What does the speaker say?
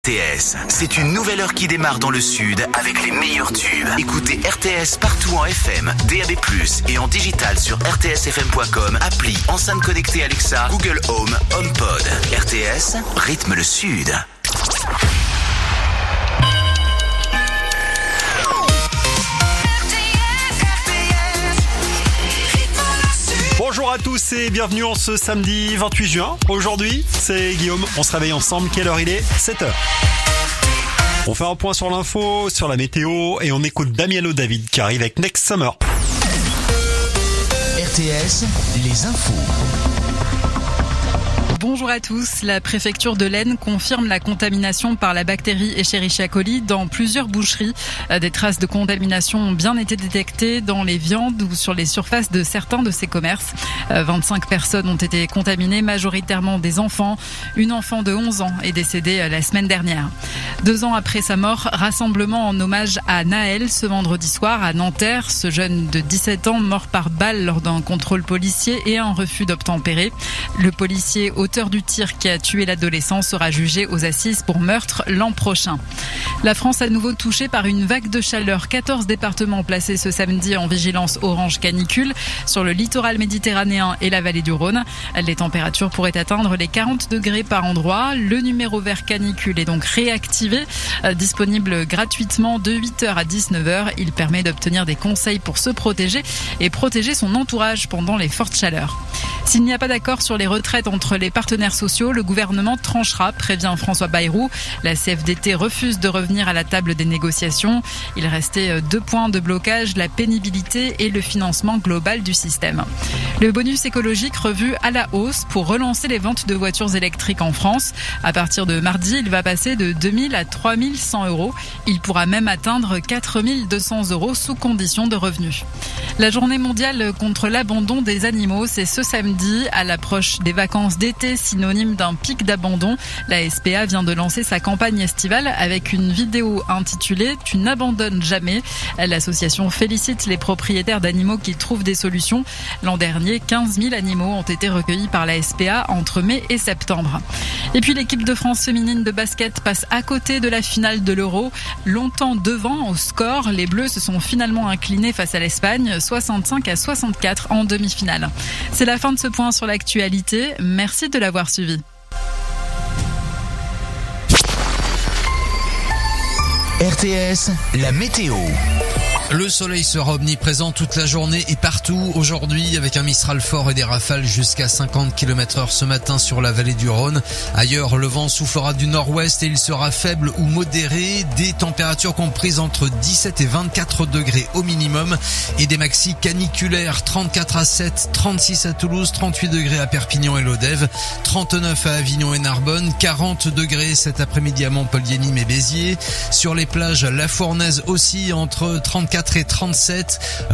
RTS, c'est une nouvelle heure qui démarre dans le sud avec les meilleurs tubes. Écoutez RTS partout en FM, DAB+, et en digital sur rtsfm.com, appli, enceinte connectée Alexa, Google Home, HomePod. RTS, rythme le sud. Bonjour à tous et bienvenue en ce samedi 28 juin. Aujourd'hui, c'est Guillaume. On se réveille ensemble. Quelle heure il est ? 7h. On fait un point sur l'info, sur la météo et on écoute Damiano David qui arrive avec Next Summer. RTS, les infos. Bonjour à tous. La préfecture de l'Aisne confirme la contamination par la bactérie Escherichia coli dans plusieurs boucheries. Des traces de contamination ont bien été détectées dans les viandes ou sur les surfaces de certains de ces commerces. 25 personnes ont été contaminées, majoritairement des enfants. Une enfant de 11 ans est décédée la semaine dernière. 2 ans après sa mort, rassemblement en hommage à Naël ce vendredi soir à Nanterre. Ce jeune de 17 ans mort par balle lors d'un contrôle policier et un refus d'obtempérer. Le policier auteur du tir qui a tué l'adolescent sera jugé aux assises pour meurtre l'an prochain. La France à nouveau touchée par une vague de chaleur. 14 départements placés ce samedi en vigilance orange canicule sur le littoral méditerranéen et la vallée du Rhône. Les températures pourraient atteindre les 40 degrés par endroit. Le numéro vert canicule est donc réactivé, disponible gratuitement de 8h à 19h. Il permet d'obtenir des conseils pour se protéger et protéger son entourage pendant les fortes chaleurs. S'il n'y a pas d'accord sur les retraites entre les partenaires sociaux, le gouvernement tranchera, prévient François Bayrou. La CFDT refuse de revenir à la table des négociations. Il restait 2 points de blocage, la pénibilité et le financement global du système. Le bonus écologique revu à la hausse pour relancer les ventes de voitures électriques en France. À partir de mardi, il va passer de 2 000 à 3 100 euros. Il pourra même atteindre 4 200 euros sous condition de revenus. La journée mondiale contre l'abandon des animaux, c'est ce samedi à l'approche des vacances d'été, synonyme d'un pic d'abandon. La SPA vient de lancer sa campagne estivale avec une vidéo intitulée « Tu n'abandonnes jamais ». L'association félicite les propriétaires d'animaux qui trouvent des solutions. L'an dernier, 15 000 animaux ont été recueillis par la SPA entre mai et septembre. Et puis l'équipe de France féminine de basket passe à côté de la finale de l'Euro. Longtemps devant au score, les Bleus se sont finalement inclinés face à l'Espagne, 65-64 en demi-finale. C'est la fin de ce point sur l'actualité. Merci de l'avoir suivi. RTS, la météo. Le soleil sera omniprésent toute la journée et partout aujourd'hui avec un Mistral fort et des rafales jusqu'à 50 km/h ce matin sur la vallée du Rhône. Ailleurs, le vent soufflera du nord-ouest et il sera faible ou modéré. Des températures comprises entre 17 et 24 degrés au minimum et des maxis caniculaires 34 à 7, 36 à Toulouse, 38 degrés à Perpignan et Lodève, 39 à Avignon et Narbonne, 40 degrés cet après-midi à Montpellier, Nîmes et Béziers. Sur les plages, la Fournaise aussi entre 34 et 37.